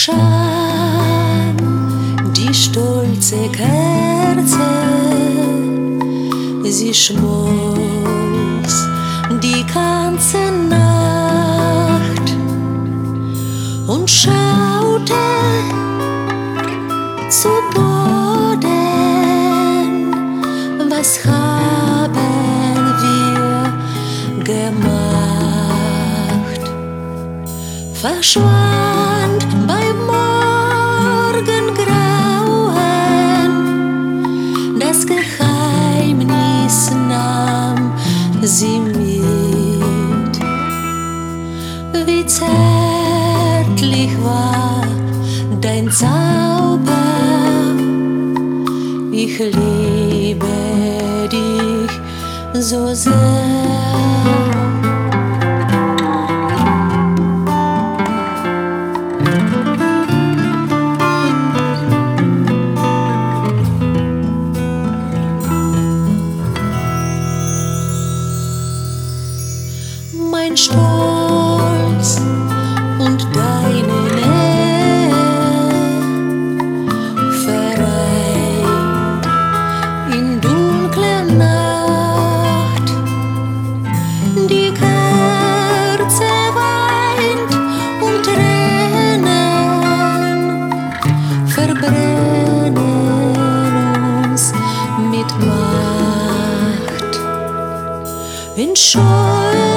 Scham, die stolze Kerze, sie schmolz die ganze Nacht und schaute zu Boden. Was haben wir gemacht? Verschwand beim Morgengrauen, das Geheimnis nahm sie mit. Wie zärtlich war dein Zauber, ich liebe dich so sehr. Mein Stolz und deine Nähe vereint in dunkler Nacht. Die Kerze weint und Tränen verbrennen uns mit Macht. In Scheu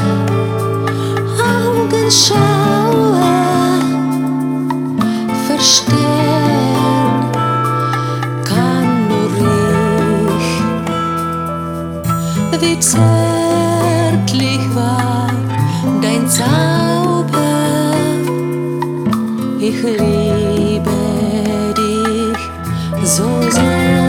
Augenschauer verstehen kann nur ich, wie zärtlich war dein Zauber, ich liebe dich so sehr.